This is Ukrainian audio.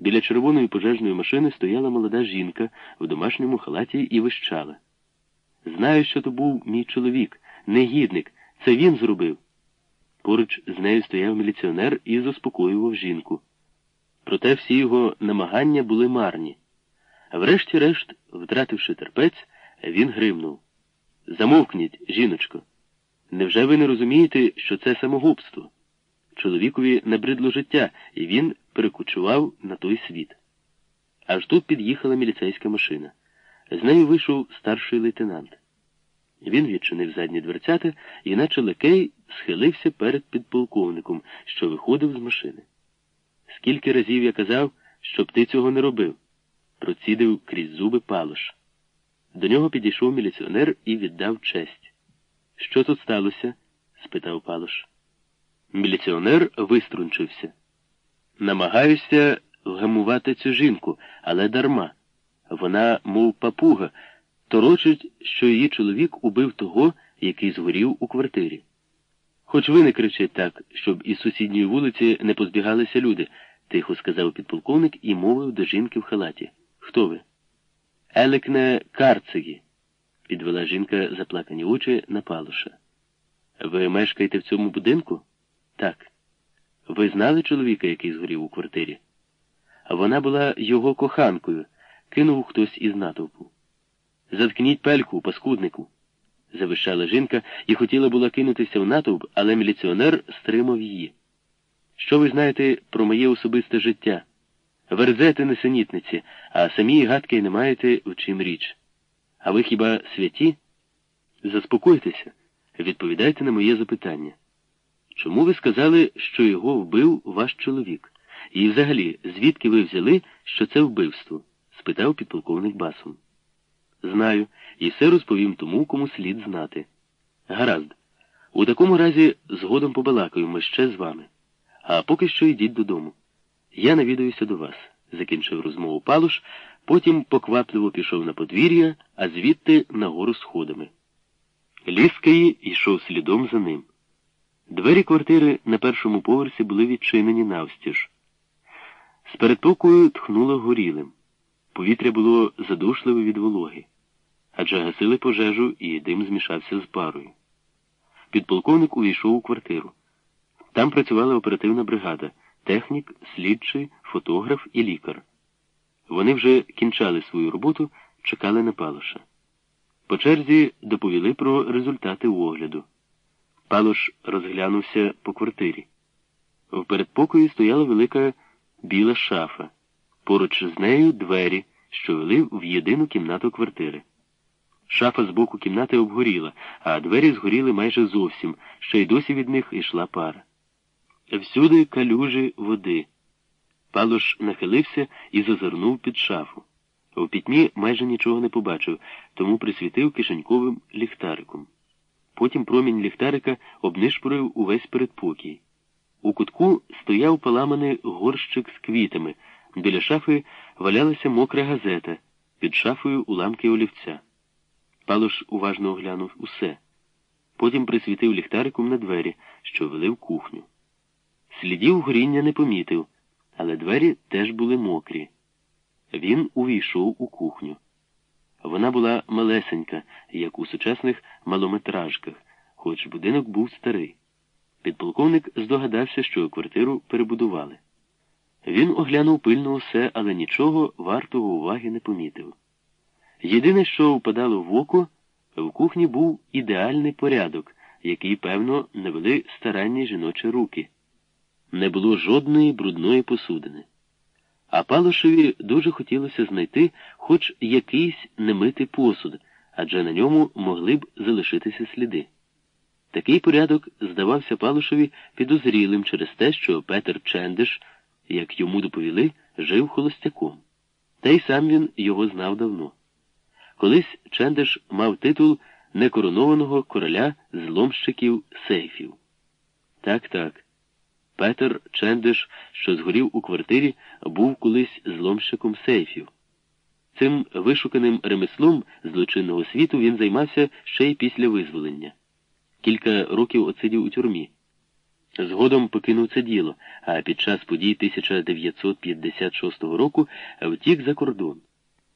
Біля червоної пожежної машини стояла молода жінка в домашньому халаті і вищала. «Знаю, що то був мій чоловік, негідник, це він зробив». Поруч з нею стояв міліціонер і заспокоював жінку. Проте всі його намагання були марні. Врешті-решт, втративши терпець, він гримнув. «Замовкніть, жіночко. Невже ви не розумієте, що це самогубство? Чоловікові набридло життя, і він перекочував на той світ». Аж тут під'їхала міліцейська машина. З нею вийшов старший лейтенант. Він відчинив задні дверцята і, наче лакей, схилився перед підполковником, що виходив з машини. «Скільки разів я казав, щоб ти цього не робив?» – процідив крізь зуби Палош. До нього підійшов міліціонер і віддав честь. «Що тут сталося?» – спитав Палош. Міліціонер виструнчився. «Намагаюся вгамувати цю жінку, але дарма. Вона, мов папуга, торочить, що її чоловік убив того, який згорів у квартирі. Хоч ви не кричіть так, щоб із сусідньої вулиці не позбігалися люди», – тихо сказав підполковник і мовив до жінки в халаті. «Хто ви?» «Елекне Карцегі», – підвела жінка заплакані очі на Палоша. «Ви мешкаєте в цьому будинку?» «Так». «Ви знали чоловіка, який згорів у квартирі?» «Вона була його коханкою», – кинув хтось із натовпу. «Заткніть пельку, паскуднику», – завищала жінка і хотіла була кинутися в натовп, але міліціонер стримав її. «Що ви знаєте про моє особисте життя? Верзете несенітниці, а самі і гадки не маєте, в чим річ. А ви хіба святі? Заспокойтеся, відповідайте на моє запитання. Чому ви сказали, що його вбив ваш чоловік? І взагалі, звідки ви взяли, що це вбивство?» – спитав підполковник басом. «Знаю, і все розповім тому, кому слід знати». «Гаразд. У такому разі згодом побалакаємо ще з вами. А поки що йдіть додому. Я навідаюся до вас», – закінчив розмову Палош, потім поквапливо пішов на подвір'я, а звідти нагору сходами. Ліскаї йшов слідом за ним. Двері квартири на першому поверсі були відчинені навстіж. З передпокою тхнуло горілим. Повітря було задушливе від вологи, адже гасили пожежу і дим змішався з парою. Підполковник увійшов у квартиру. Там працювала оперативна бригада – технік, слідчий, фотограф і лікар. Вони вже кінчали свою роботу, чекали на Палоша. По черзі доповіли про результати огляду. Палош розглянувся по квартирі. В передпокої стояла велика біла шафа. Поруч з нею двері, що вели в єдину кімнату квартири. Шафа з боку кімнати обгоріла, а двері згоріли майже зовсім, ще й досі від них йшла пара. Всюди калюжі води. Палош нахилився і зазирнув під шафу. У пітьмі майже нічого не побачив, тому присвітив кишеньковим ліхтариком. Потім промінь ліхтарика обнишпорив увесь передпокій. У кутку стояв поламаний горщик з квітами, біля шафи валялася мокра газета, під шафою уламки олівця. Палош уважно оглянув усе. Потім присвітив ліхтариком на двері, що вели в кухню. Слідів горіння не помітив, але двері теж були мокрі. Він увійшов у кухню. Вона була малесенька, як у сучасних малометражках, хоч будинок був старий. Підполковник здогадався, що квартиру перебудували. Він оглянув пильно усе, але нічого вартого уваги не помітив. Єдине, що впадало в око, в кухні був ідеальний порядок, який, певно, не вели старанні жіночі руки. Не було жодної брудної посудини. А Палошеві дуже хотілося знайти хоч якийсь немитий посуд, адже на ньому могли б залишитися сліди. Такий порядок здавався Палошеві підозрілим через те, що Петер Чендиш, як йому доповіли, жив холостяком. Та й сам він його знав давно. Колись Чендиш мав титул некоронованого короля зломщиків сейфів. Так. Петер Чендиш, що згорів у квартирі, був колись зломщиком сейфів. Цим вишуканим ремеслом злочинного світу він займався ще й після визволення. Кілька років отсидів у тюрмі. Згодом покинув це діло, а під час подій 1956 року втік за кордон.